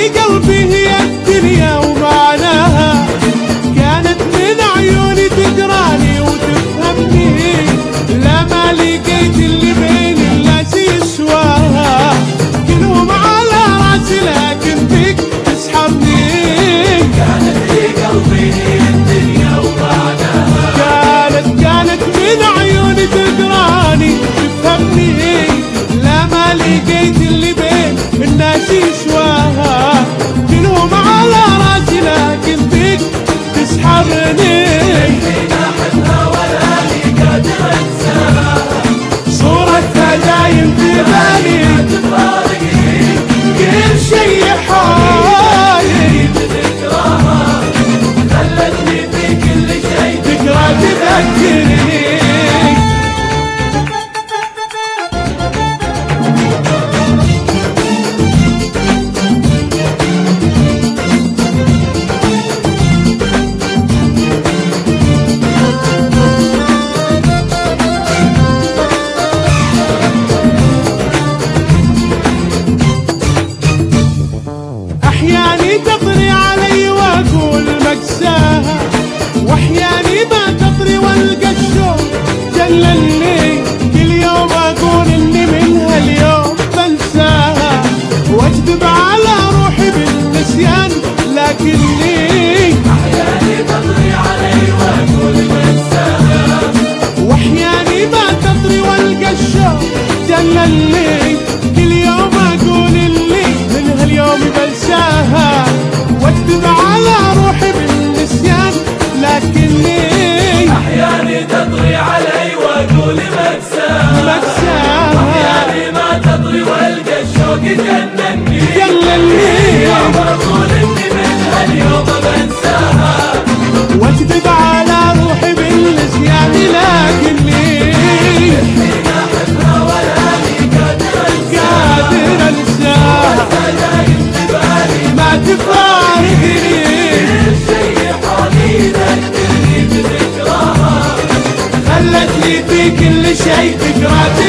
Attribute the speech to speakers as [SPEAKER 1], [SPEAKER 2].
[SPEAKER 1] قلبي هي الدنيا ومعناها، كانت من عيوني تقراني وتفهمني، لا ما لقيت اللي بين الناس يسواها، كلهم على راسي لكن بيك تسحبني.
[SPEAKER 2] كانت في قلبي هي الدنيا ومعناها،
[SPEAKER 1] كانت من عيوني تقراني تفهمني، لا ما لقيت اللي بين الناس يسواها، كلهم على راسي لكن بيك تسحبني.
[SPEAKER 2] حين احبها ولا لي قادر انساها،
[SPEAKER 1] صورتها دايم في بالي
[SPEAKER 2] تفارقني
[SPEAKER 1] كل شي حالي،
[SPEAKER 2] بذكراها، خلتني في كل شيء
[SPEAKER 1] ذكرى تذكرني. أحياني تطري علي وأقول مكساها، وأحياني ما تطري والقى الشوق جللني، كل يوم أقول إني من هاليوم بنساها، وأكذب على روحي بالنسيان لكني
[SPEAKER 2] أحياني تطري علي وأقول بنساها،
[SPEAKER 1] وأحياني ما تطري والقى الشوق جللني، كل يوم أقول إني من هاليوم بنساها، واكذب على روحي بالنسيان لكني
[SPEAKER 2] أحياني تطري علي وأقول بنساها، أحياني ما تطري والقى الشوق جنني، يوم أقول إني من هاليوم بنساها،
[SPEAKER 1] واكذب على روحي بالنسيان لكني
[SPEAKER 2] حين أحبها ولا لي قادر
[SPEAKER 1] انساها،
[SPEAKER 2] دايم في بالي
[SPEAKER 1] ما تفارقني.
[SPEAKER 2] كل شيء حالي ذكرني بذكراها،
[SPEAKER 1] خلتني في كل شيء ذكرى